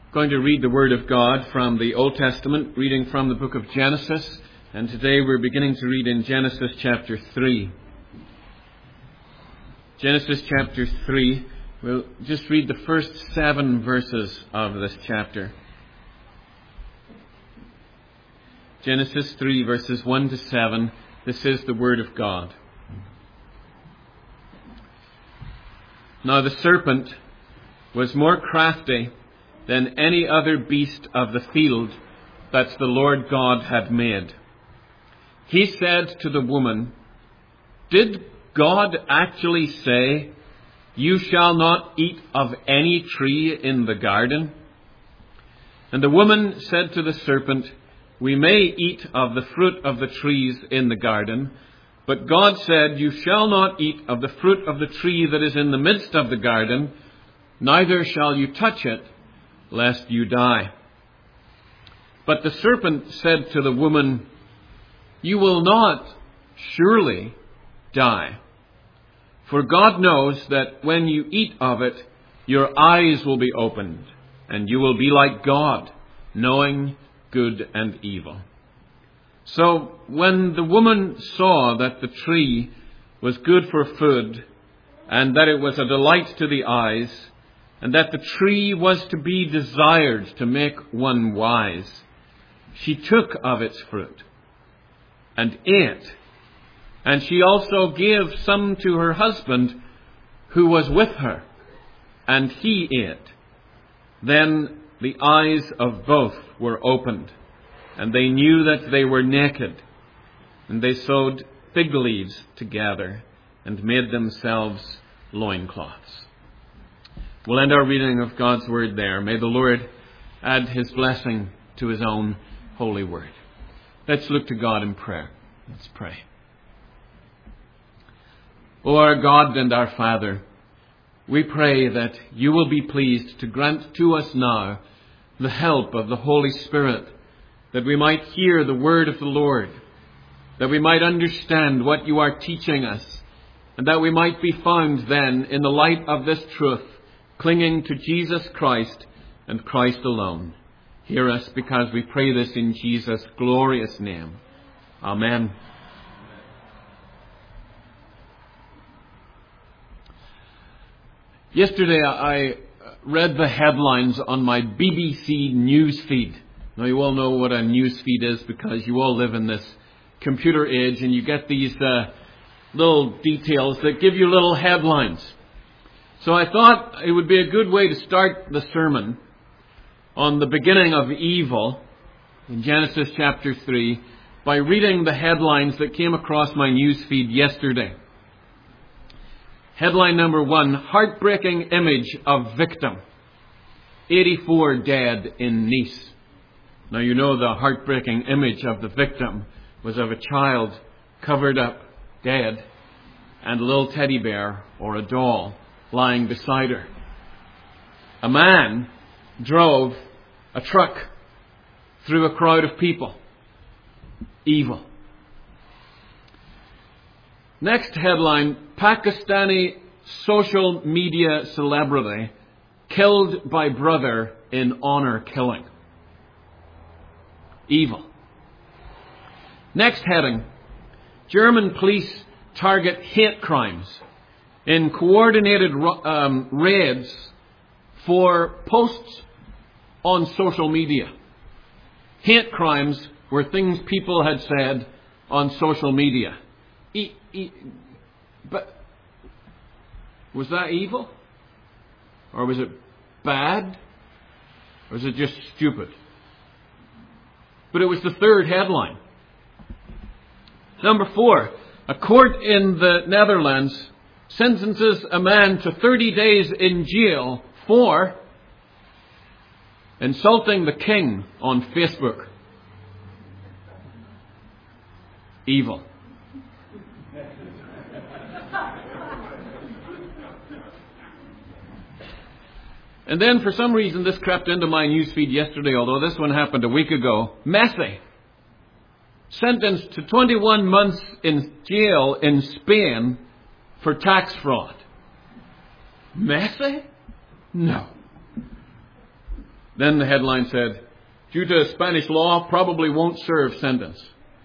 Going to read the Word of God from the Old Testament, reading from the book of Genesis. And today we're beginning to read in Genesis chapter 3. Genesis chapter 3. We'll just read the first 7 verses of this chapter. Genesis 3 verses 1 to 7. This is the Word of God. Now the serpent was more crafty than any other beast of the field that the Lord God had made. He said to the woman, "Did God actually say, 'You shall not eat of any tree in the garden'?" And the woman said to the serpent, "We may eat of the fruit of the trees in the garden, but God said, 'You shall not eat of the fruit of the tree that is in the midst of the garden, neither shall you touch it, lest you die.' But the serpent said to the woman, 'You will not surely die. For God knows that when you eat of it, your eyes will be opened, and you will be like God, knowing good and evil.' So when the woman saw that the tree was good for food, and that it was a delight to the eyes, and that the tree was to be desired to make one wise, she took of its fruit and ate. And she also gave some to her husband who was with her, and he ate. Then the eyes of both were opened, and they knew that they were naked. And they sewed fig leaves together and made themselves loincloths." We'll end our reading of God's Word there. May the Lord add His blessing to His own holy Word. Let's look to God in prayer. Let's pray. O our God and our Father, we pray that you will be pleased to grant to us now the help of the Holy Spirit, that we might hear the word of the Lord, that we might understand what you are teaching us, and that we might be found then in the light of this truth, clinging to Jesus Christ and Christ alone. Hear us, because we pray this in Jesus' glorious name. Amen. Yesterday I read the headlines on my BBC news feed. Now you all know what a news feed is, because you all live in this computer age, and you get these little details that give you little headlines. So I thought it would be a good way to start the sermon on the beginning of evil in Genesis chapter 3 by reading the headlines that came across my news feed yesterday. Headline number 1, heartbreaking image of victim. 84 dead in Nice. Now you know the heartbreaking image of the victim was of a child covered up, dead, and a little teddy bear or a doll lying beside her. A man drove a truck through a crowd of people. Evil. Next headline, Pakistani social media celebrity killed by brother in honor killing. Evil. Next heading, German police target hate crimes in coordinated raids for posts on social media. Hate crimes were things people had said on social media. But was that evil? Or was it bad? Or was it just stupid? But it was the third headline. Number 4, a court in the Netherlands sentences a man to 30 days in jail for insulting the king on Facebook. Evil. And then for some reason this crept into my newsfeed yesterday, although this one happened a week ago. Messi, sentenced to 21 months in jail in Spain for tax fraud. Messi? No. Then the headline said, due to Spanish law, probably won't serve sentence.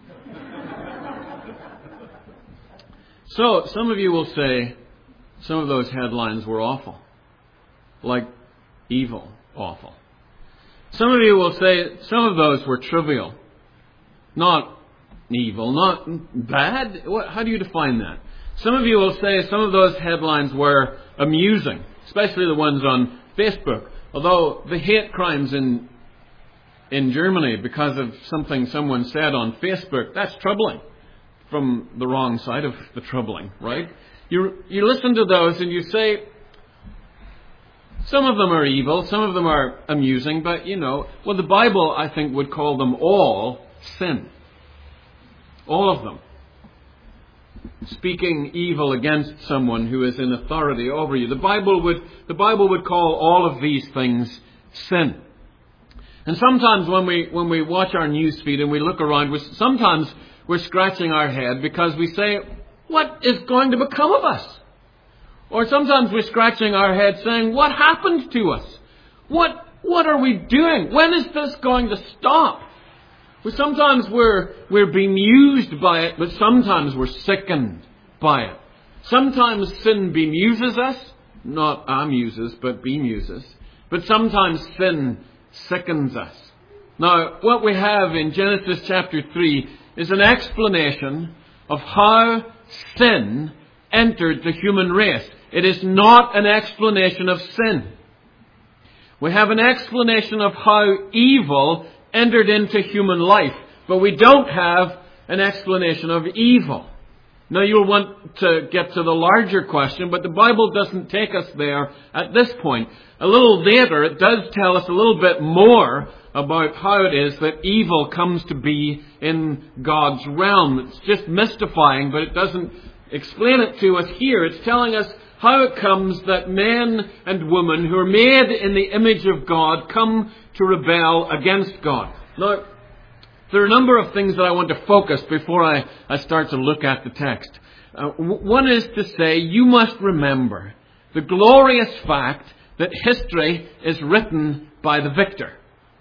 So, some of you will say some of those headlines were awful. Like evil, awful. Some of you will say some of those were trivial. Not evil, not bad. How do you define that? Some of you will say some of those headlines were amusing, especially the ones on Facebook. Although the hate crimes in Germany because of something someone said on Facebook, that's troubling. From the wrong side of the troubling, right? You listen to those and you say, some of them are evil, some of them are amusing, but the Bible, I think, would call them all sin. All of them. Speaking evil against someone who is in authority over you. The Bible would call all of these things sin. And sometimes when we watch our news feed and we look around, sometimes we're scratching our head because we say, what is going to become of us? Or sometimes we're scratching our head saying, what happened to us? What are we doing? When is this going to stop? Well, sometimes we're bemused by it, but sometimes we're sickened by it. Sometimes sin bemuses us, not amuses, but bemuses. But sometimes sin sickens us. Now, what we have in Genesis chapter 3 is an explanation of how sin entered the human race. It is not an explanation of sin. We have an explanation of how evil entered into human life, but we don't have an explanation of evil. Now you'll want to get to the larger question, but the Bible doesn't take us there at this point. A little later, it does tell us a little bit more about how it is that evil comes to be in God's realm. It's just mystifying, but it doesn't explain it to us here. It's telling us how it comes that men and women who are made in the image of God come to rebel against God. Now, there are a number of things that I want to focus before I start to look at the text. One is to say, you must remember the glorious fact that history is written by the victor.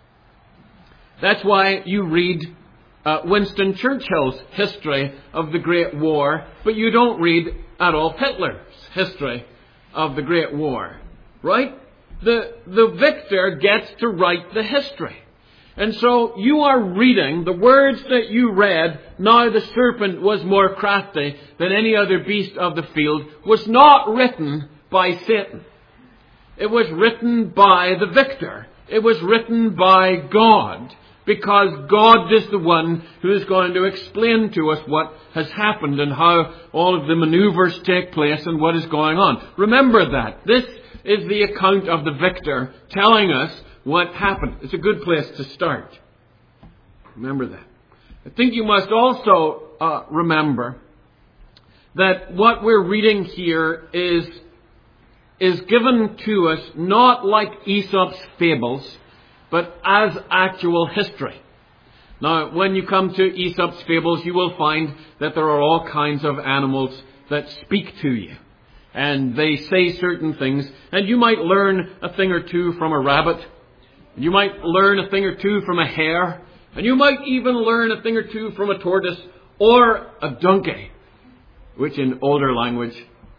That's why you read Winston Churchill's history of the Great War, but you don't read Adolf Hitler's history of the Great War. Right? The victor gets to write the history. And so you are reading the words that you read, now the serpent was more crafty than any other beast of the field, was not written by Satan. It was written by the victor. It was written by God, because God is the one who is going to explain to us what has happened and how all of the maneuvers take place and what is going on. Remember that. This is the account of the victor telling us what happened. It's a good place to start. Remember that. I think you must also remember that what we're reading here is given to us not like Aesop's fables, but as actual history. Now, when you come to Aesop's fables, you will find that there are all kinds of animals that speak to you. And they say certain things, and you might learn a thing or two from a rabbit. You might learn a thing or two from a hare. And you might even learn a thing or two from a tortoise or a donkey, which in older language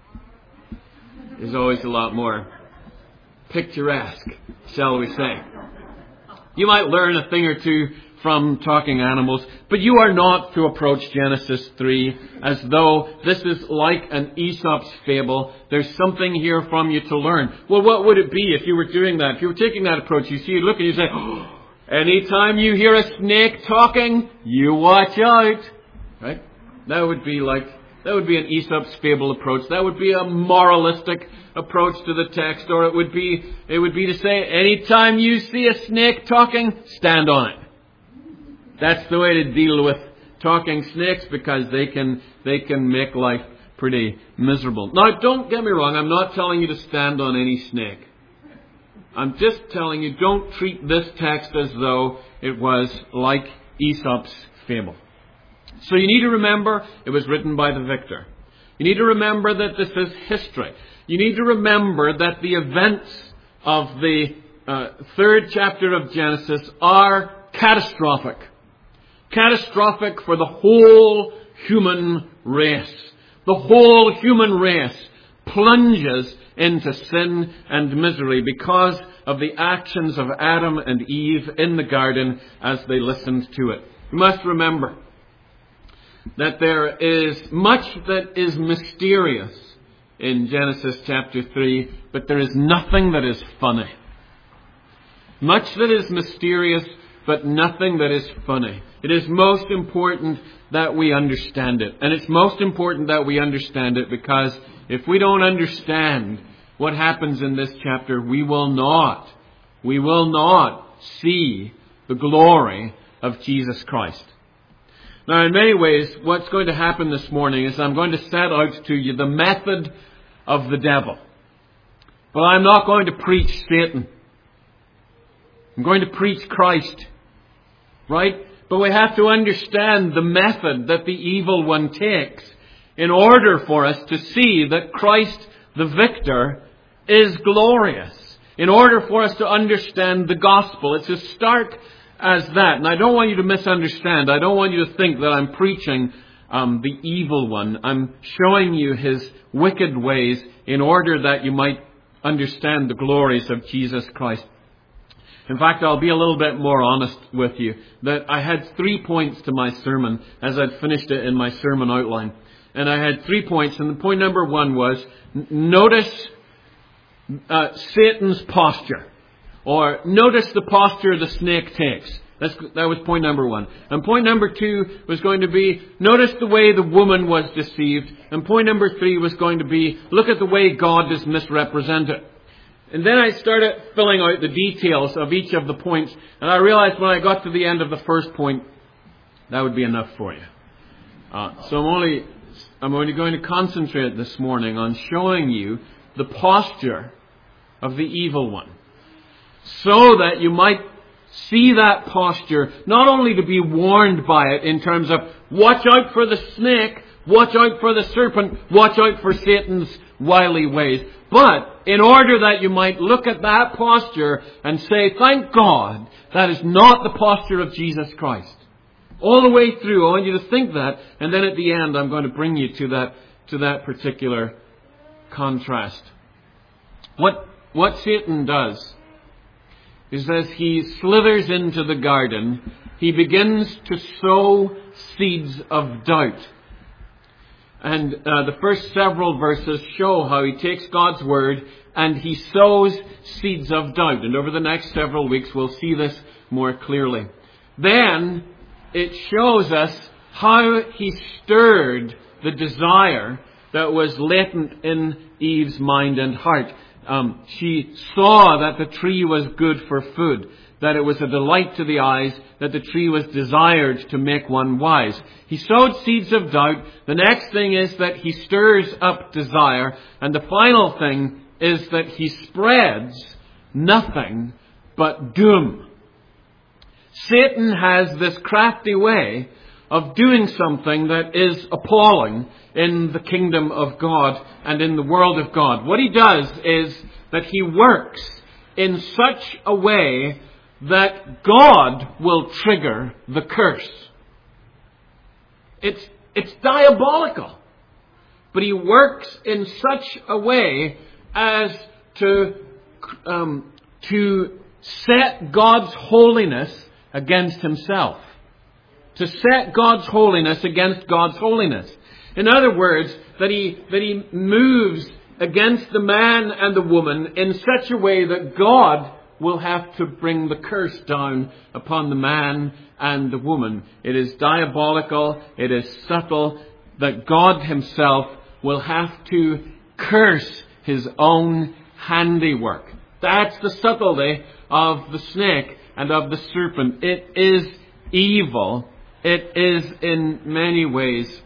is always a lot more picturesque, shall we say. You might learn a thing or two from talking animals, but you are not to approach Genesis 3 as though this is like an Aesop's fable. There's something here from you to learn. Well, what would it be if you were doing that? If you were taking that approach, you see, you look and you say, oh, anytime you hear a snake talking, you watch out. Right? That would be an Aesop's fable approach. That would be a moralistic approach to the text, or it would be to say, anytime you see a snake talking, stand on it. That's the way to deal with talking snakes, because they can make life pretty miserable. Now, don't get me wrong, I'm not telling you to stand on any snake. I'm just telling you, don't treat this text as though it was like Aesop's fable. So you need to remember it was written by the victor. You need to remember that this is history. You need to remember that the events of the third chapter of Genesis are catastrophic. Catastrophic for the whole human race. The whole human race plunges into sin and misery because of the actions of Adam and Eve in the garden as they listened to it. You must remember that there is much that is mysterious in Genesis chapter 3, but there is nothing that is funny. Much that is mysterious, but nothing that is funny. It is most important that we understand it. And it's most important that we understand it because if we don't understand what happens in this chapter, we will not see the glory of Jesus Christ. Now, in many ways, what's going to happen this morning is I'm going to set out to you the method of the devil. But I'm not going to preach Satan. I'm going to preach Christ. Right? But we have to understand the method that the evil one takes in order for us to see that Christ, the victor, is glorious. In order for us to understand the gospel. It's as stark as that. And I don't want you to misunderstand. I don't want you to think that I'm preaching the evil one. I'm showing you his wicked ways in order that you might understand the glories of Jesus Christ. In fact, I'll be a little bit more honest with you, that I had 3 points to my sermon as I'd finished it in my sermon outline. And I had 3 points, and point number 1 was, notice Satan's posture. Or notice the posture the snake takes. That was point number 1. And point number 2 was going to be, notice the way the woman was deceived. And point number 3 was going to be, look at the way God is misrepresented. And then I started filling out the details of each of the points. And I realized when I got to the end of the first point, that would be enough for you. So I'm only going to concentrate this morning on showing you the posture of the evil one. So that you might see that posture, not only to be warned by it in terms of watch out for the snake, watch out for the serpent, watch out for Satan's wily ways, but in order that you might look at that posture and say, thank God, that is not the posture of Jesus Christ. All the way through, I want you to think that, and then at the end I'm going to bring you to that particular contrast. What Satan does is as he slithers into the garden, he begins to sow seeds of doubt. And the first several verses show how he takes God's word and he sows seeds of doubt. And over the next several weeks we'll see this more clearly. Then it shows us how he stirred the desire that was latent in Eve's mind and heart. She saw that the tree was good for food, that it was a delight to the eyes, that the tree was desired to make one wise. He sowed seeds of doubt. The next thing is that he stirs up desire. And the final thing is that he spreads nothing but doom. Satan has this crafty way of doing something that is appalling in the kingdom of God and in the world of God. What he does is that he works in such a way that God will trigger the curse. It's diabolical. But he works in such a way as to set God's holiness against himself. To set God's holiness against God's holiness. In other words, that he moves against the man and the woman in such a way that God will have to bring the curse down upon the man and the woman. It is diabolical, it is subtle, that God himself will have to curse his own handiwork. That's the subtlety of the snake and of the serpent. It is evil. It is in many ways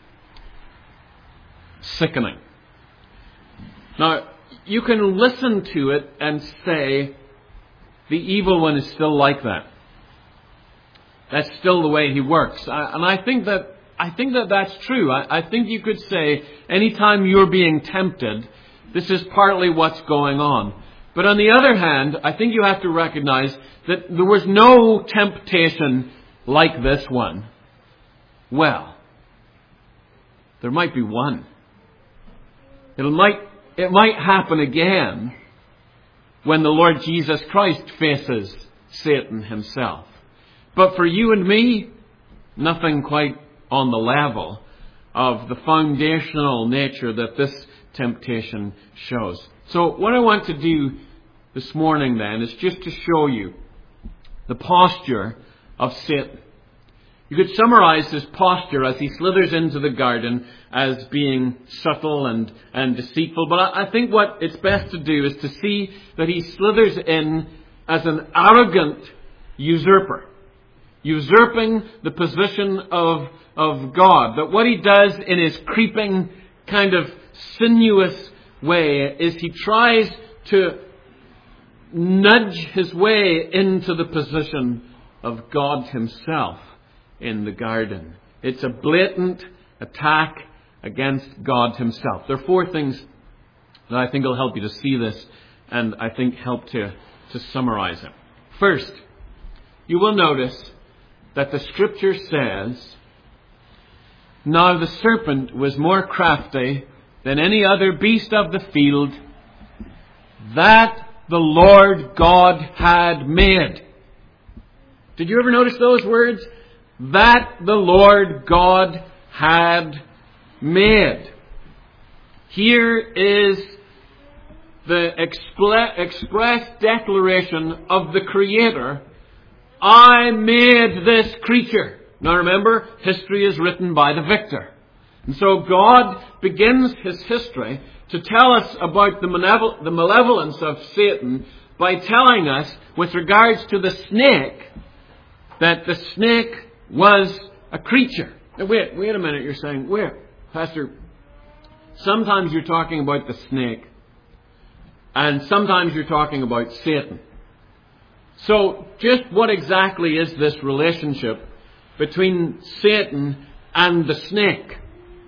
sickening. Now, you can listen to it and say, the evil one is still like that. That's still the way he works. And I think that that's true. I think you could say, anytime you're being tempted, this is partly what's going on. But on the other hand, I think you have to recognize that there was no temptation like this one. Well, there might be one. It might happen again when the Lord Jesus Christ faces Satan himself. But for you and me, nothing quite on the level of the foundational nature that this temptation shows. So what I want to do this morning then is just to show you the posture of Satan. You could summarize his posture as he slithers into the garden as being subtle and deceitful. But I think what it's best to do is to see that he slithers in as an arrogant usurper, usurping the position of God. That what he does in his creeping, kind of sinuous way is he tries to nudge his way into the position of God himself in the garden. It's a blatant attack against God himself. There are four things that I think will help you to see this and I think help to summarize it. First, you will notice that the Scripture says, "Now the serpent was more crafty than any other beast of the field that the Lord God had made." Did you ever notice those words? That the Lord God had made. Here is the express declaration of the Creator. I made this creature. Now remember, history is written by the victor. And so God begins his history to tell us about the malevolence of Satan by telling us, with regards to the snake, that the snake was a creature. Now wait a minute, you're saying, where? Pastor, sometimes you're talking about the snake, and sometimes you're talking about Satan. So, just what exactly is this relationship between Satan and the snake?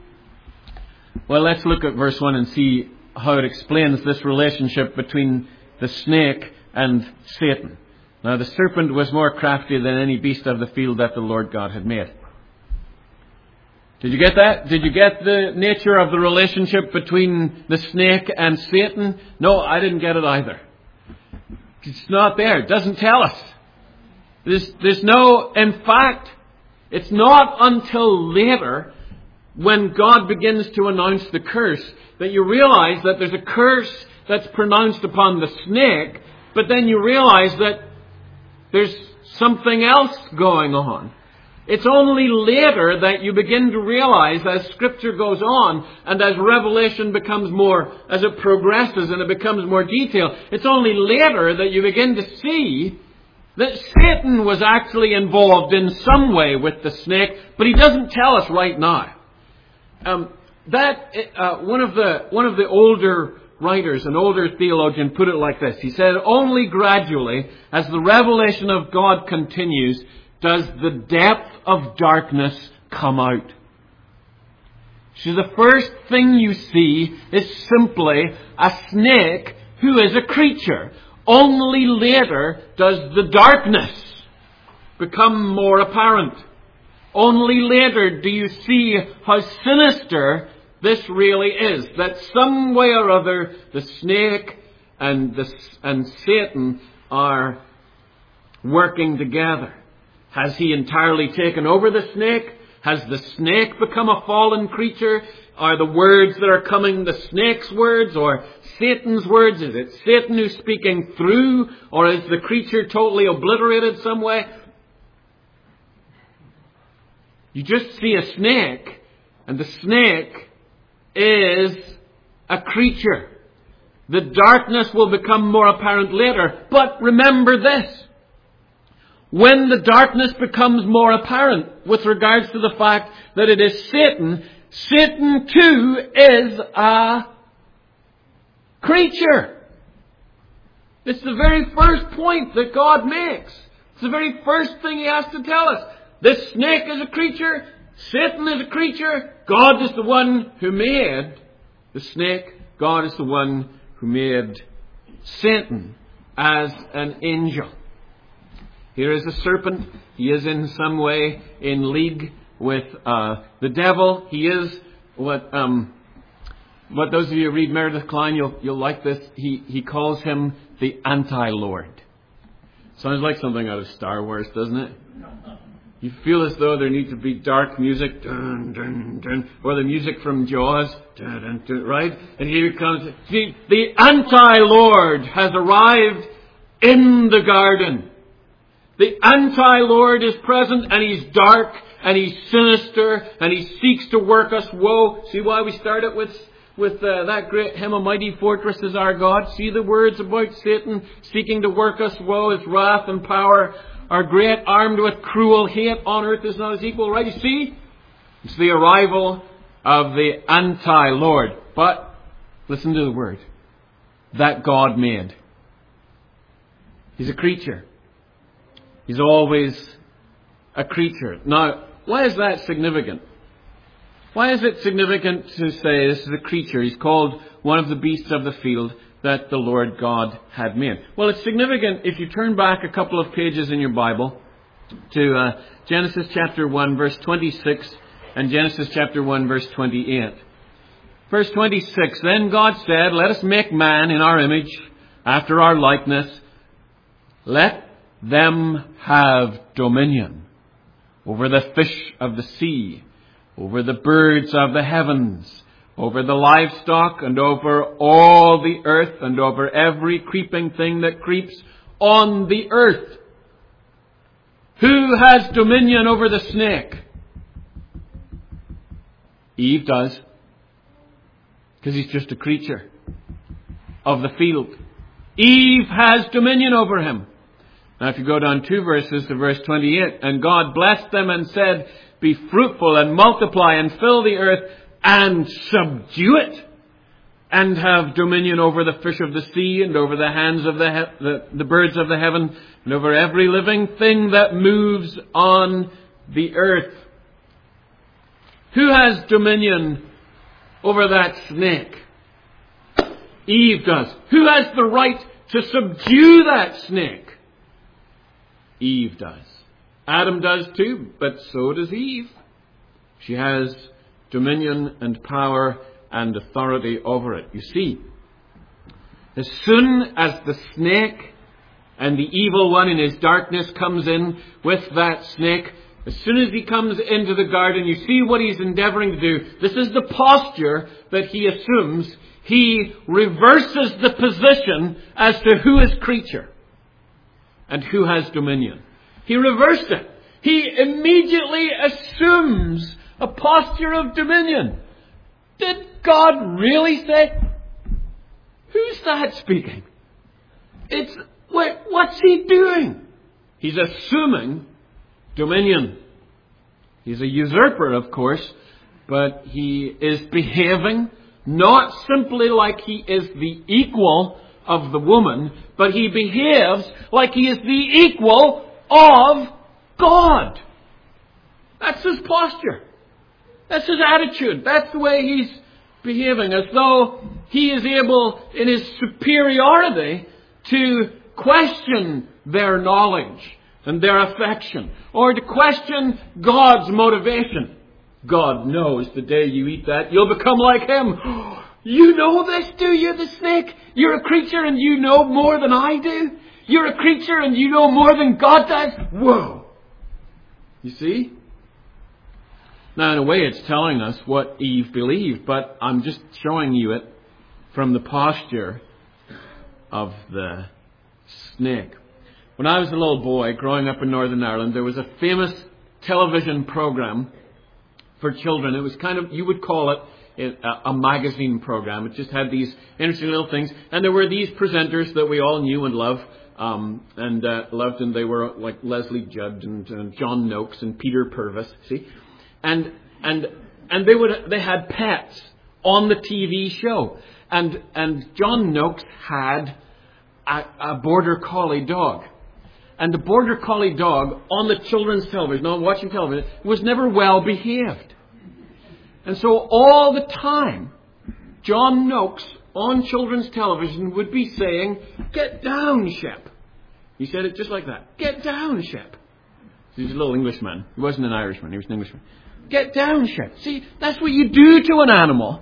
Well, let's look at verse 1 and see how it explains this relationship between the snake and Satan. Now, the serpent was more crafty than any beast of the field that the Lord God had made. Did you get that? Did you get the nature of the relationship between the snake and Satan? No, I didn't get it either. It's not there. It doesn't tell us. There's no, in fact, it's not until later when God begins to announce the curse that you realize that there's a curse that's pronounced upon the snake, but then you realize that there's something else going on. It's only later that you begin to realize, as Scripture goes on and as Revelation becomes more, as it progresses and it becomes more detailed, it's only later that you begin to see that Satan was actually involved in some way with the snake, but he doesn't tell us right now. One of the older writers, an older theologian, put it like this. He said, "Only gradually, as the revelation of God continues, does the depth of darkness come out." So the first thing you see is simply a snake who is a creature. Only later does the darkness become more apparent. Only later do you see how sinister this really is. That some way or other the snake and Satan are working together. Has he entirely taken over the snake? Has the snake become a fallen creature? Are the words that are coming the snake's words or Satan's words? Is it Satan who's speaking through? Or is the creature totally obliterated some way? You just see a snake, and the snake is a creature. The darkness will become more apparent later. But remember this. When the darkness becomes more apparent with regards to the fact that it is Satan, Satan too is a creature. It's the very first point that God makes. It's the very first thing he has to tell us. This snake is a creature. Satan is a creature. God is the one who made the snake. God is the one who made Satan as an angel. Here is a serpent. He is in some way in league with the devil. He is what those of you who read Meredith Kline, you'll like this. He calls him the anti-Lord. Sounds like something out of Star Wars, doesn't it? You feel as though there needs to be dark music, dun, dun, dun, or the music from Jaws, dun, dun, dun, right? And here it comes. See, the anti-Lord has arrived in the garden. The anti-Lord is present, and he's dark, and he's sinister, and he seeks to work us woe. See why we started with that great hymn, "A Mighty Fortress is Our God." See the words about Satan seeking to work us woe, his wrath and power are great, armed with cruel hate. On earth is not his equal, right? You see? It's the arrival of the anti-Lord. But, listen to the word, that God made. He's a creature. He's always a creature. Now, why is that significant? Why is it significant to say this is a creature? He's called one of the beasts of the field that the Lord God had made. Well, it's significant if you turn back a couple of pages in your Bible to Genesis chapter 1, verse 26, and Genesis chapter 1, verse 28. Verse 26, "Then God said, let us make man in our image, after our likeness. Let them have dominion over the fish of the sea, over the birds of the heavens, over the livestock, and over all the earth, and over every creeping thing that creeps on the earth." Who has dominion over the snake? Eve does. Because he's just a creature of the field. Eve has dominion over him. Now if you go down 2 verses to verse 28, "And God blessed them and said, be fruitful and multiply and fill the earth and subdue it, and have dominion over the fish of the sea, and over the hands of the birds of the heaven, and over every living thing that moves on the earth." Who has dominion over that snake? Eve does. Who has the right to subdue that snake? Eve does. Adam does too, but so does Eve. She has dominion and power and authority over it. You see, as soon as the snake and the evil one in his darkness comes in with that snake, as soon as he comes into the garden, you see what he's endeavoring to do. This is the posture that he assumes. He reverses the position as to who is creature and who has dominion. He reversed it. He immediately assumes a posture of dominion. Did God really say? Who's that speaking? What's he doing? He's assuming dominion. He's a usurper, of course, but he is behaving not simply like he is the equal of the woman, but he behaves like he is the equal of God. That's his posture. That's his attitude. That's the way he's behaving, as though he is able, in his superiority, to question their knowledge and their affection, or to question God's motivation. God knows the day you eat that, you'll become like him. You know this, do you, the snake? You're a creature and you know more than I do? You're a creature and you know more than God does? Whoa! You see? Now, in a way, it's telling us what Eve believed, but I'm just showing you it from the posture of the snake. When I was a little boy, growing up in Northern Ireland, there was a famous television program for children. It was kind of, you would call it a magazine program. It just had these interesting little things. And there were these presenters that we all knew and loved, and they were like Leslie Judd and John Noakes and Peter Purvis, see? And they had pets on the TV show. And John Noakes had a border collie dog. And the border collie dog on the children's television, on watching television, was never well behaved. And so all the time, John Noakes on children's television would be saying, "Get down, Shep." He said it just like that. "Get down, Shep." He's a little Englishman. He wasn't an Irishman. He was an Englishman. "Get down, Shep." See, that's what you do to an animal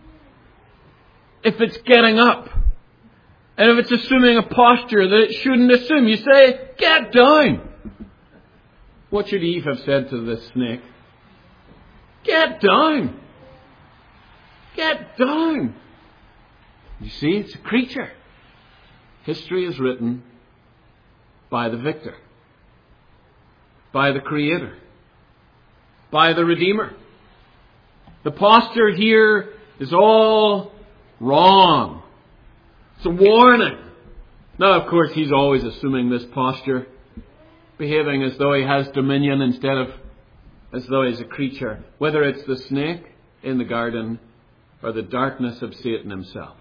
if it's getting up. And if it's assuming a posture that it shouldn't assume, you say, "Get down." What should Eve have said to the snake? "Get down. Get down." You see, it's a creature. History is written by the victor, by the Creator, by the Redeemer. The posture here is all wrong. It's a warning. Now, of course, he's always assuming this posture, behaving as though he has dominion instead of as though he's a creature, whether it's the snake in the garden or the darkness of Satan himself.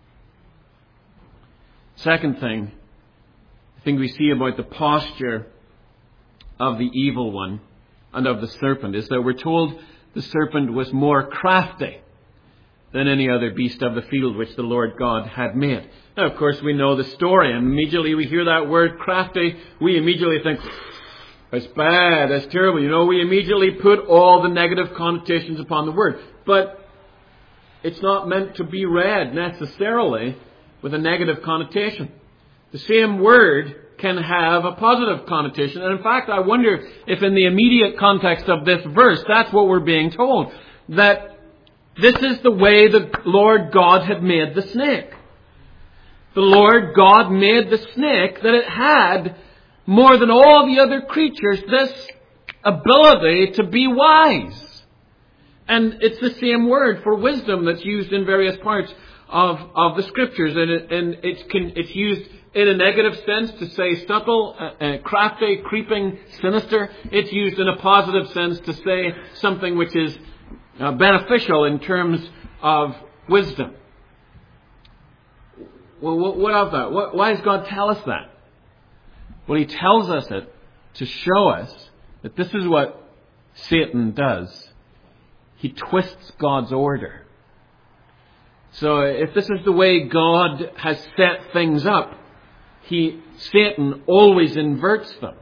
Second thing, I think we see about the posture of the evil one and of the serpent is that we're told the serpent was more crafty than any other beast of the field which the Lord God had made. Now, of course, we know the story, and immediately we hear that word crafty, we immediately think, that's bad, that's terrible. You know, we immediately put all the negative connotations upon the word. But it's not meant to be read necessarily with a negative connotation. The same word can have a positive connotation. And in fact, I wonder if in the immediate context of this verse, that's what we're being told. That this is the way the Lord God had made the snake. The Lord God made the snake that it had, more than all the other creatures, this ability to be wise. And it's the same word for wisdom that's used in various parts of the Scriptures. And it's used in a negative sense to say subtle, crafty, creeping, sinister. It's used in a positive sense to say something which is beneficial in terms of wisdom. Well, what of that? Why does God tell us that? Well, He tells us it to show us that this is what Satan does. He twists God's order. So if this is the way God has set things up, Satan always inverts them.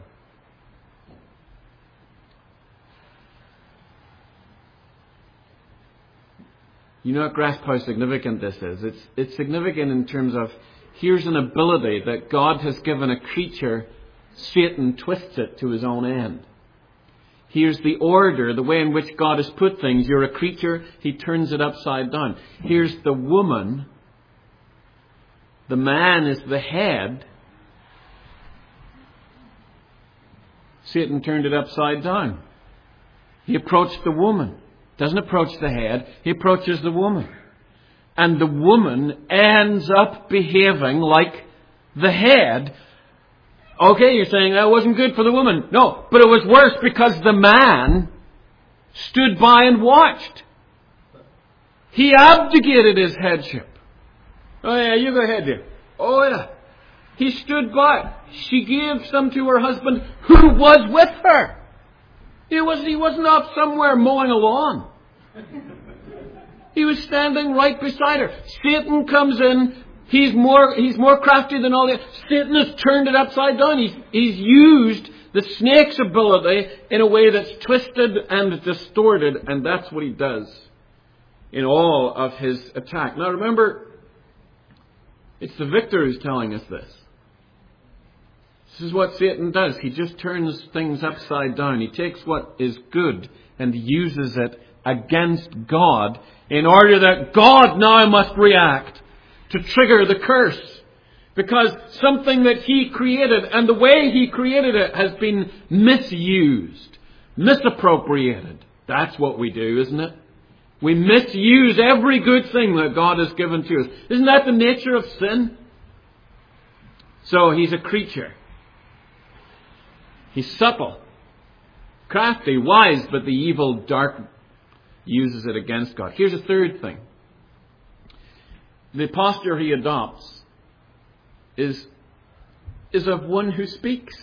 You not grasp how significant this is. It's significant in terms of, here's an ability that God has given a creature, Satan twists it to his own end. Here's the order, the way in which God has put things. You're a creature, He turns it upside down. Here's the woman. The man is the head. Satan turned it upside down. He approached the woman. Doesn't approach the head. He approaches the woman. And the woman ends up behaving like the head. Okay, you're saying that wasn't good for the woman. No, but it was worse because the man stood by and watched. He abdicated his headship. Oh yeah, you go ahead there. Oh yeah. He stood by. She gave some to her husband who was with her. He wasn't off somewhere mowing a lawn. He was standing right beside her. Satan comes in. He's more crafty than all the others. Satan has turned it upside down. He's used the snake's ability in a way that's twisted and distorted, and that's what he does in all of his attack. Now remember, it's the victor who's telling us this. This is what Satan does. He just turns things upside down. He takes what is good and uses it against God in order that God now must react to trigger the curse. Because something that He created and the way He created it has been misused, misappropriated. That's what we do, isn't it? We misuse every good thing that God has given to us. Isn't that the nature of sin? So he's a creature. He's subtle, crafty, wise, but the evil, dark uses it against God. Here's a third thing. The posture he adopts is of one who speaks.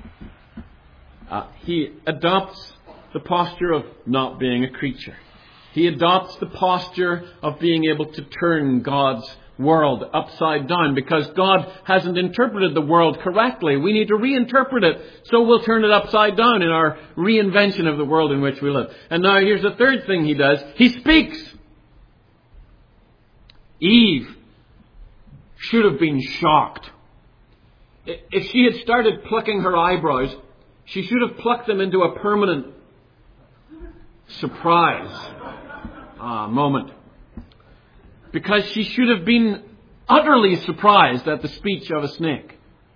He adopts the posture of not being a creature. He adopts the posture of being able to turn God's world upside down because God hasn't interpreted the world correctly. We need to reinterpret it, so we'll turn it upside down in our reinvention of the world in which we live. And now here's the third thing he does. He speaks. Eve should have been shocked. If she had started plucking her eyebrows, she should have plucked them into a permanent surprise moment. Because she should have been utterly surprised at the speech of a snake.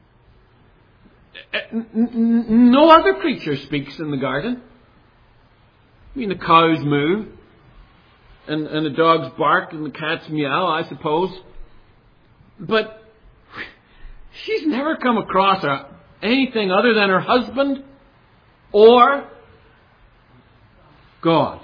No other creature speaks in the garden. I mean, the cows moo, and the dogs bark, and the cats meow, I suppose. But she's never come across anything other than her husband or God.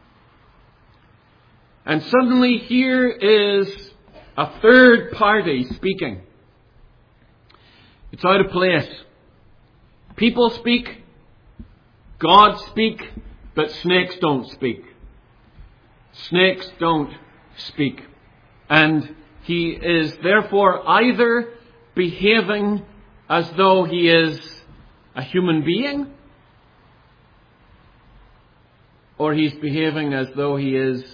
And suddenly here is a third party speaking. It's out of place. People speak, God speak, but snakes don't speak. Snakes don't speak. And he is therefore either behaving as though he is a human being, or he's behaving as though he is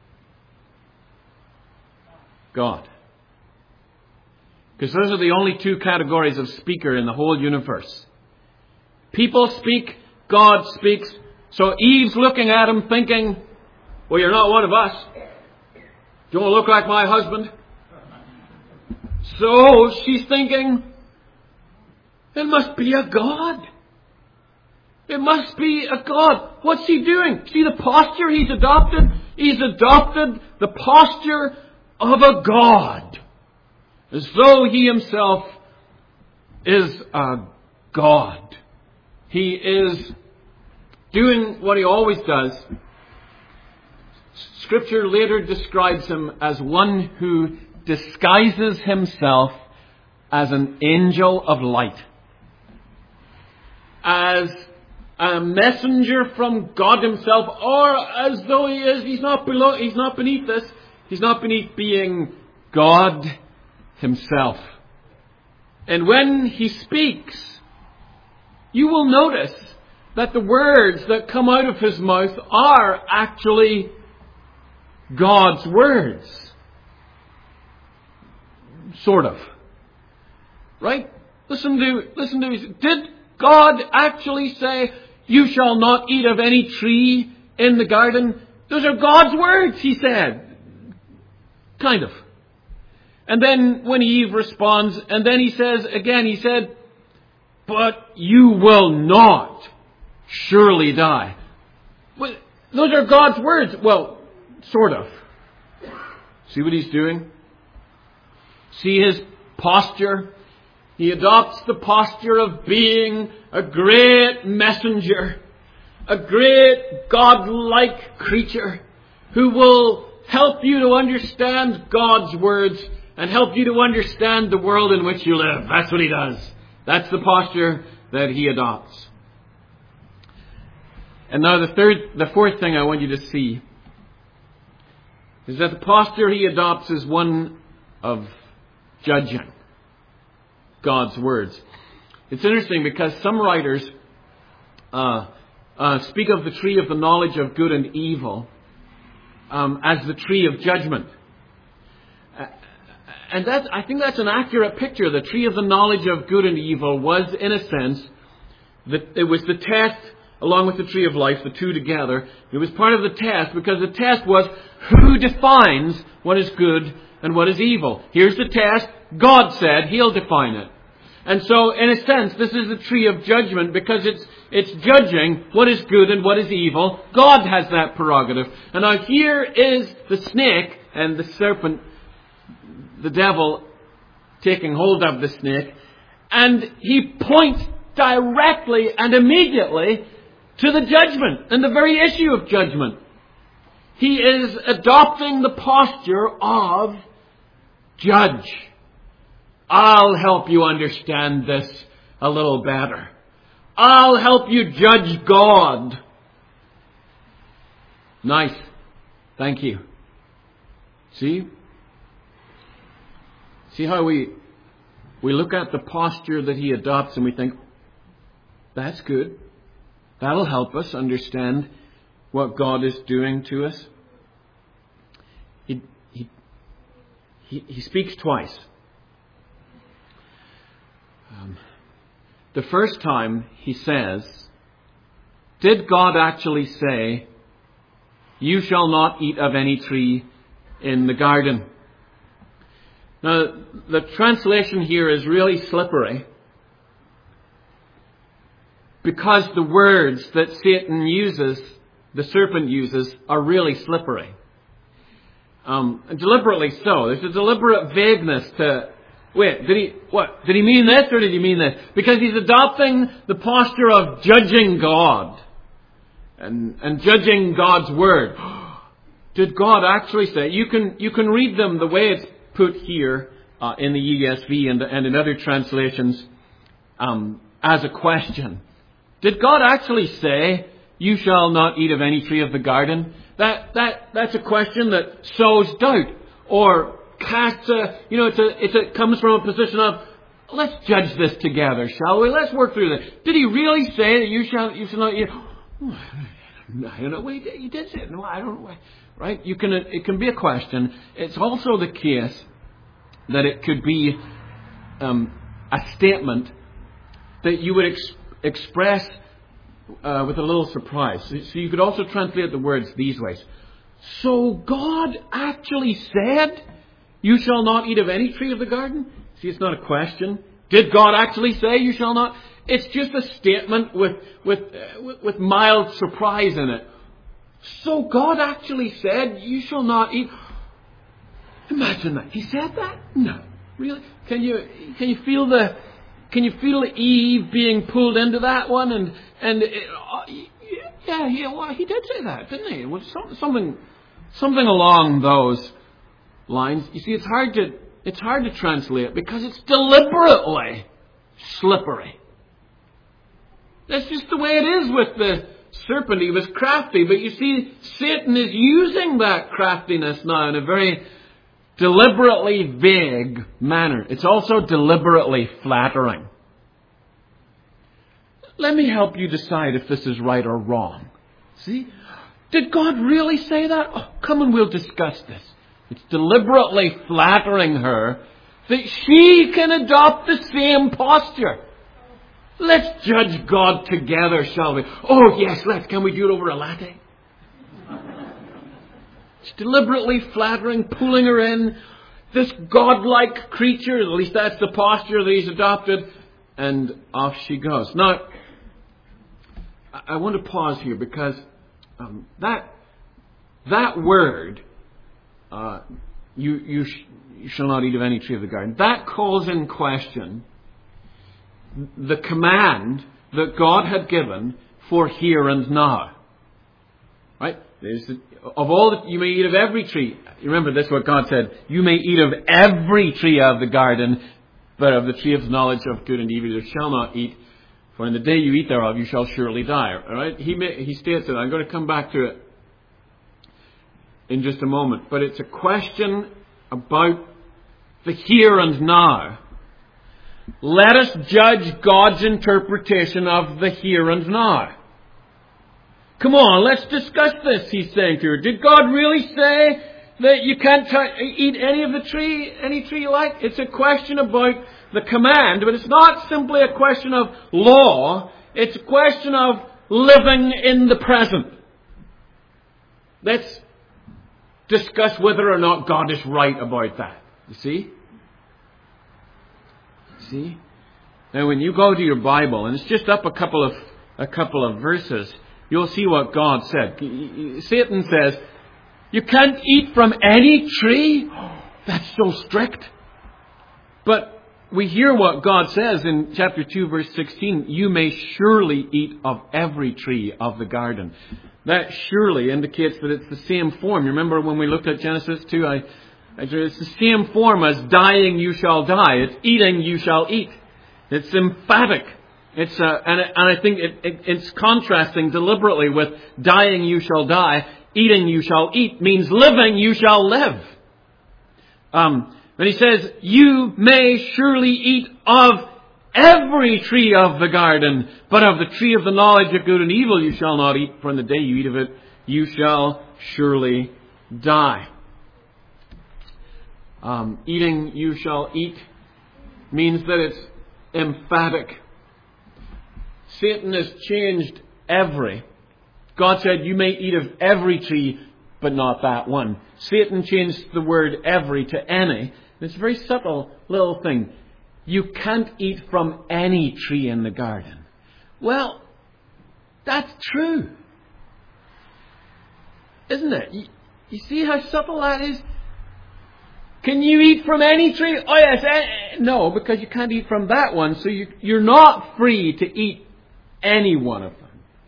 God. Because those are the only two categories of speaker in the whole universe. People speak, God speaks. So Eve's looking at him thinking, well, you're not one of us. You don't look like my husband. So she's thinking, it must be a God. It must be a God. What's he doing? See the posture he's adopted? He's adopted the posture of a God. As though he himself is a God. He is doing what he always does. Scripture later describes him as one who disguises himself as an angel of light. As a messenger from God himself, or as though he is, he's not beneath this. He's not beneath being God himself. And when he speaks, you will notice that the words that come out of his mouth are actually God's words. Sort of. Right? Listen to did God actually say, you shall not eat of any tree in the garden? Those are God's words, he said. Kind of. And then when Eve responds, and then he says again, he said, but you will not surely die. Well, those are God's words. Well, sort of. See what he's doing? See his posture? He adopts the posture of being a great messenger, a great God-like creature who will help you to understand God's words and help you to understand the world in which you live. That's what he does. That's the posture that he adopts. And now the fourth thing I want you to see is that the posture he adopts is one of judging God's words. It's interesting because some writers speak of the tree of the knowledge of good and evil as the tree of judgment. And I think that's an accurate picture. The tree of the knowledge of good and evil was, in a sense, it was the test, along with the tree of life, the two together. It was part of the test because the test was who defines what is good and what is evil. Here's the test. God said he'll define it. And so, in a sense, this is the tree of judgment because it's judging what is good and what is evil. God has that prerogative. And now here is the snake and the serpent, the devil, taking hold of the snake. And he points directly and immediately to the judgment and the very issue of judgment. He is adopting the posture of judge. I'll help you understand this a little better. I'll help you judge God. Nice. Thank you. See? See how we look at the posture that he adopts and we think, that's good. That'll help us understand what God is doing to us. He speaks twice. The first time he says, did God actually say, you shall not eat of any tree in the garden? Now, the translation here is really slippery because the words that Satan uses, the serpent uses, are really slippery. Deliberately so. There's a deliberate vagueness to, wait, did he mean this or did he mean this? Because he's adopting the posture of judging God and judging God's word. Did God actually say? You can read them the way it's put here in the ESV and in other translations as a question. Did God actually say, you shall not eat of any tree of the garden? That's a question that sows doubt or casts it comes from a position of, let's judge this together, shall we? Let's work through this. Did he really say that you shall not eat? I don't know. Wait, he did say it. No, I don't know. Right? It can be a question. It's also the case that it could be a statement that you would express with a little surprise. So you could also translate the words these ways. So God actually said, you shall not eat of any tree of the garden? See, it's not a question. Did God actually say you shall not? It's just a statement with mild surprise in it. So God actually said, you shall not eat. Imagine that. He said that? No. Really? Can you feel Eve being pulled into that one? Well, he did say that, didn't he? It was something along those lines. You see, it's hard to translate because it's deliberately slippery. That's just the way it is with the serpent. He was crafty, but you see, Satan is using that craftiness now in a very deliberately vague manner. It's also deliberately flattering. Let me help you decide if this is right or wrong. See? Did God really say that? Oh, come and we'll discuss this. It's deliberately flattering her that she can adopt the same posture. Let's judge God together, shall we? Oh, yes, let's. Can we do it over a latte? It's deliberately flattering, pulling her in. This godlike creature, at least that's the posture that he's adopted. And off she goes. Now, I want to pause here because that word, you shall not eat of any tree of the garden, that calls in question the command that God had given for here and now. Right? Of all that you may eat of every tree. Remember this, what God said. You may eat of every tree of the garden, but of the tree of knowledge of good and evil you shall not eat. For in the day you eat thereof, you shall surely die. All right? He states it. I'm going to come back to it in just a moment. But it's a question about the here and now. Let us judge God's interpretation of the here and now. Come on, let's discuss this, he's saying to her. Did God really say that you can't eat any tree you like? It's a question about the command, but it's not simply a question of law. It's a question of living in the present. Let's discuss whether or not God is right about that. You see? See? Now when you go to your Bible, and it's just up a couple of verses, you'll see what God said. Satan says, you can't eat from any tree? That's so strict. But we hear what God says in chapter 2, verse 16. You may surely eat of every tree of the garden. That surely indicates that it's the same form. You remember when we looked at Genesis 2, it's the same form as dying you shall die. It's eating you shall eat. It's emphatic. And I think it's contrasting deliberately with dying you shall die. eating you shall eat means living you shall live. When he says, you may surely eat of every tree of the garden, but of the tree of the knowledge of good and evil you shall not eat, for in the day you eat of it, you shall surely die. Eating you shall eat means that it's emphatic. Satan has changed every. God said, you may eat of every tree, but not that one. Satan changed the word every to any. It's a very subtle little thing. You can't eat from any tree in the garden. Well, that's true. Isn't it? You see how subtle that is? Can you eat from any tree? Oh yes, no, because you can't eat from that one, so you're not free to eat any one of them.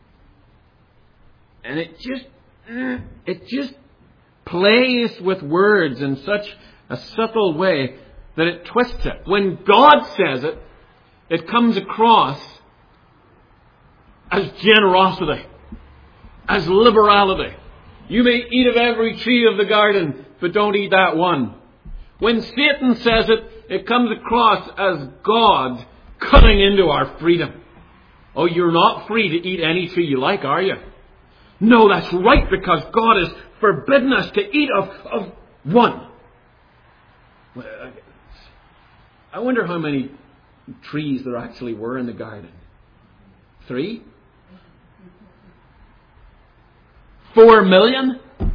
And it just plays with words in such a subtle way that it twists it. When God says it, it comes across as generosity, as liberality. You may eat of every tree of the garden, but don't eat that one. When Satan says it, it comes across as God cutting into our freedom. Oh, you're not free to eat any tree you like, are you? No, that's right, because God has forbidden us to eat of one. I wonder how many trees there actually were in the garden. 3? 4 million?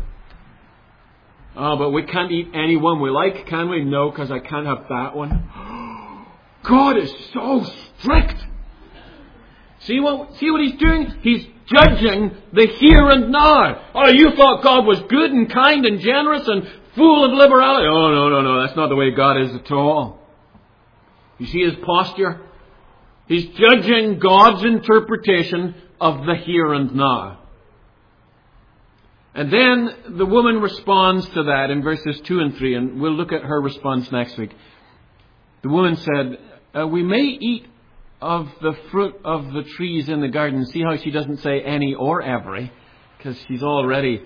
Oh, but we can't eat any one we like, can we? No, because I can't have that one. God is so strict. See what he's doing? He's judging the here and now. Oh, you thought God was good and kind and generous and full of liberality. Oh, no. That's not the way God is at all. You see his posture? He's judging God's interpretation of the here and now. And then the woman responds to that in verses 2 and 3, and we'll look at her response next week. The woman said, we may eat of the fruit of the trees in the garden. See how she doesn't say any or every, because she's already...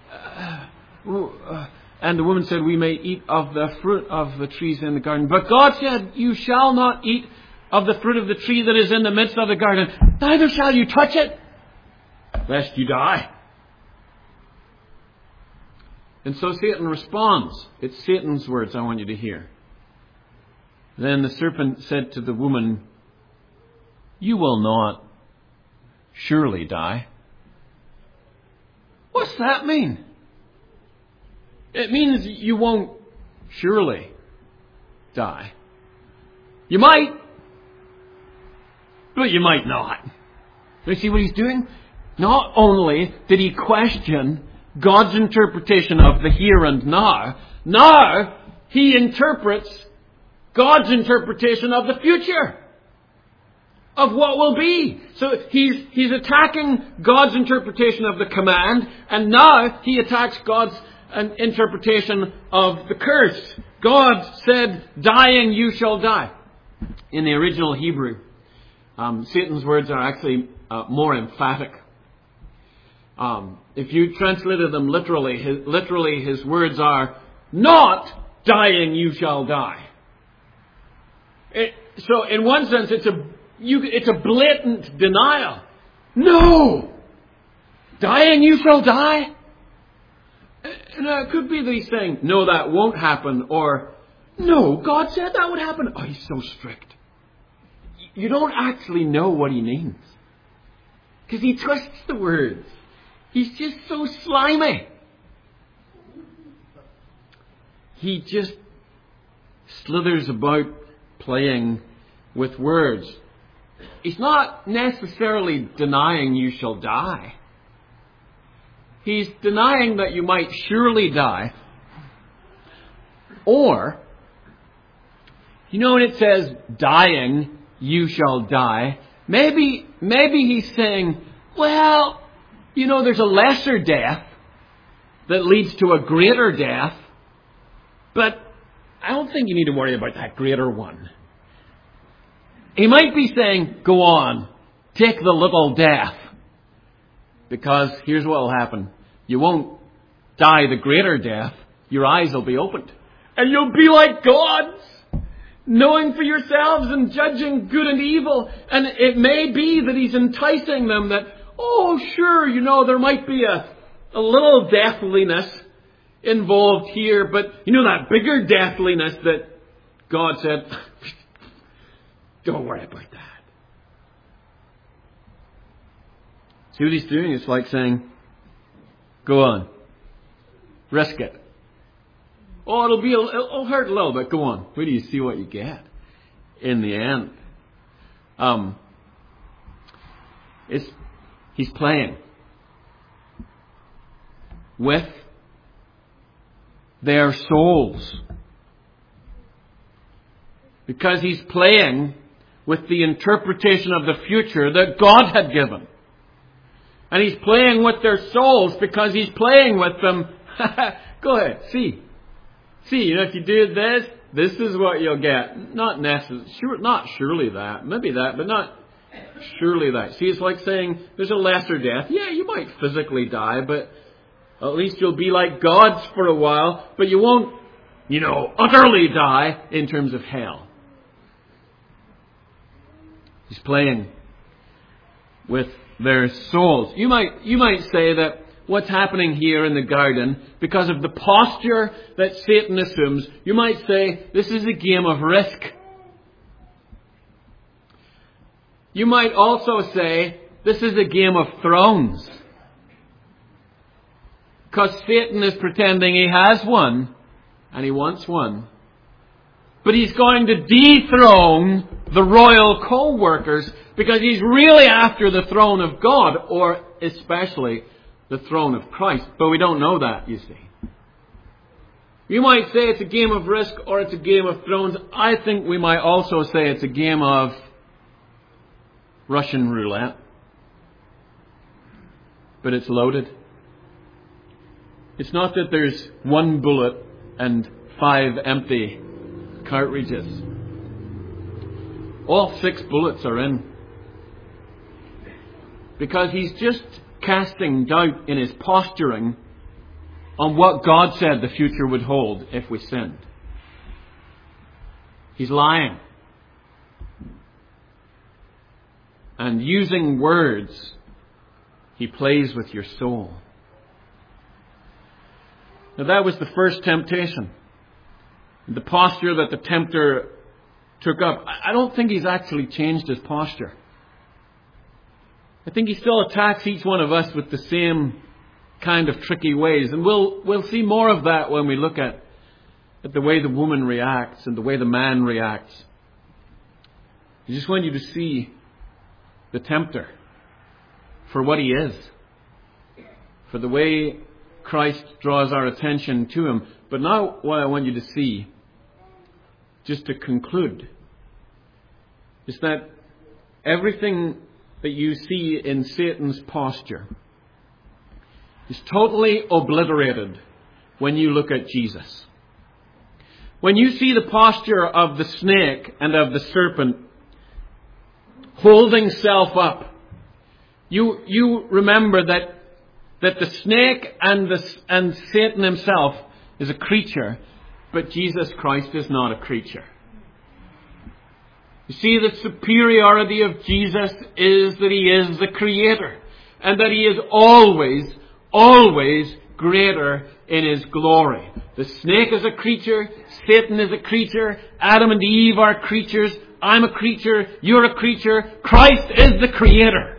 And the woman said, we may eat of the fruit of the trees in the garden. But God said, you shall not eat of the fruit of the tree that is in the midst of the garden. Neither shall you touch it, lest you die. And so Satan responds. It's Satan's words I want you to hear. Then the serpent said to the woman, you will not surely die. What's that mean? It means you won't surely die. You might, but you might not. You see what he's doing? Not only did he question God's interpretation of the here and now, now he interprets God's interpretation of the future, of what will be. So he's attacking God's interpretation of the command, and now he attacks God's interpretation of the curse. God said, dying you shall die. In the original Hebrew, Satan's words are actually more emphatic. If you translated them literally his words are, not dying you shall die. So in one sense it's a blatant denial. No! Dying you shall die? Now, it could be that he's saying, no, that won't happen, or, no, God said that would happen. Oh, he's so strict. You don't actually know what he means, because he twists the words. He's just so slimy. He just slithers about playing with words. He's not necessarily denying you shall die. He's denying that you might surely die. Or, you know when it says, dying, you shall die, maybe he's saying, well, you know, there's a lesser death that leads to a greater death, but I don't think you need to worry about that greater one. He might be saying, go on, take the little death, because here's what will happen. You won't die the greater death, your eyes will be opened. And you'll be like gods, knowing for yourselves and judging good and evil. And it may be that he's enticing them that, oh, sure, there might be a little deathliness involved here, but that bigger deathliness that God said, don't worry about that. See what he's doing? It's like saying, go on, risk it. Oh, it'll hurt a little bit. Go on. Wait till you see what you get in the end. He's playing with their souls. Because he's playing with the interpretation of the future that God had given. And he's playing with their souls because he's playing with them. Go ahead, see. See, if you do this is what you'll get. Not necessarily, not surely that. Maybe that, but not surely that. See, it's like saying there's a lesser death. Yeah, you might physically die, but at least you'll be like gods for a while. But you won't, utterly die in terms of hell. He's playing with their souls. You might say that what's happening here in the garden, because of the posture that Satan assumes, you might say this is a game of risk. You might also say this is a game of thrones. Because Satan is pretending he has one, and he wants one. But he's going to dethrone the royal co-workers because he's really after the throne of God, or especially the throne of Christ. But we don't know that, you see. You might say it's a game of risk or it's a game of thrones. I think we might also say it's a game of Russian roulette. But it's loaded. It's not that there's one bullet and 5 empty cartridges. All 6 bullets are in. Because he's just casting doubt in his posturing on what God said the future would hold if we sinned. He's lying. And using words, he plays with your soul. Now that was the first temptation. The posture that the tempter took up. I don't think he's actually changed his posture. I think he still attacks each one of us with the same kind of tricky ways. And we'll see more of that when we look at the way the woman reacts and the way the man reacts. I just want you to see the tempter for what he is. For the way Christ draws our attention to him. But now what I want you to see, just to conclude, is that everything that you see in Satan's posture is totally obliterated when you look at Jesus. When you see the posture of the snake and of the serpent holding self up, you remember that the snake and Satan himself is a creature, but Jesus Christ is not a creature. You see, the superiority of Jesus is that he is the Creator, and that he is always, always greater in his glory. The snake is a creature, Satan is a creature, Adam and Eve are creatures, I'm a creature, you're a creature, Christ is the Creator.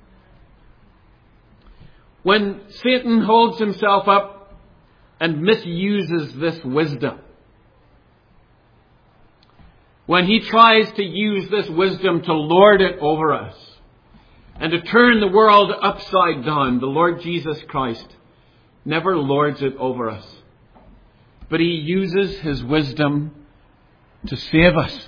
When Satan holds himself up and misuses this wisdom, when he tries to use this wisdom to lord it over us and to turn the world upside down, the Lord Jesus Christ never lords it over us. But he uses his wisdom to save us,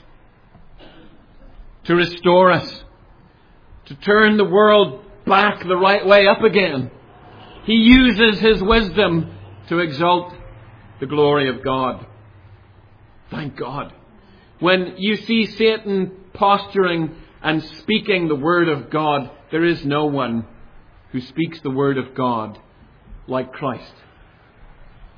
to restore us, to turn the world back the right way up again. He uses his wisdom to exalt the glory of God. Thank God. When you see Satan posturing and speaking the word of God, there is no one who speaks the word of God like Christ.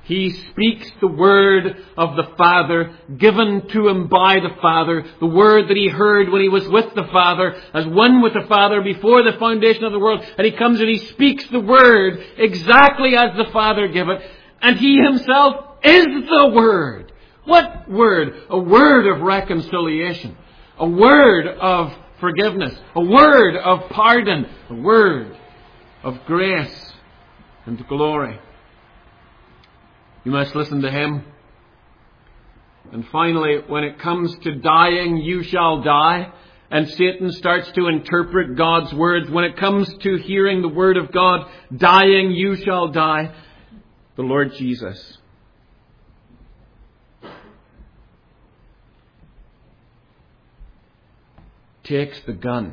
He speaks the word of the Father, given to him by the Father, the word that he heard when he was with the Father, as one with the Father before the foundation of the world. And he comes and he speaks the word exactly as the Father gave it. And he himself is the word. What word? A word of reconciliation. A word of forgiveness. A word of pardon. A word of grace and glory. You must listen to him. And finally, when it comes to dying, you shall die. And Satan starts to interpret God's words. When it comes to hearing the word of God, dying, you shall die. The Lord Jesus takes the gun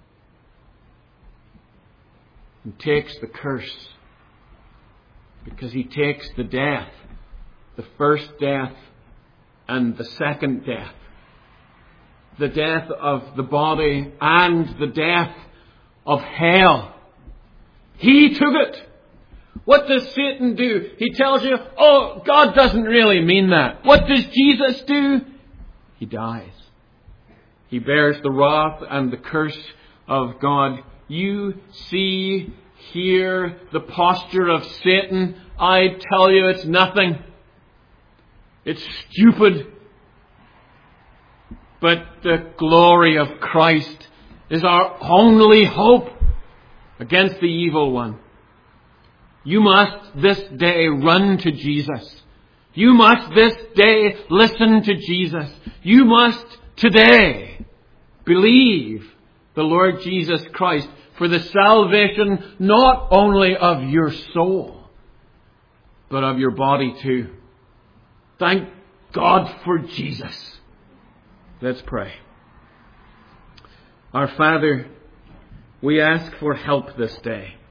and takes the curse, because he takes the death, the first death and the second death, the death of the body and the death of hell. He took it. What does Satan do? He tells you, oh, God doesn't really mean that. What does Jesus do? He dies. He bears the wrath and the curse of God. You see here the posture of Satan. I tell you, it's nothing. It's stupid. But the glory of Christ is our only hope against the evil one. You must this day run to Jesus. You must this day listen to Jesus. You must today believe the Lord Jesus Christ for the salvation not only of your soul, but of your body too. Thank God for Jesus. Let's pray. Our Father, we ask for help this day.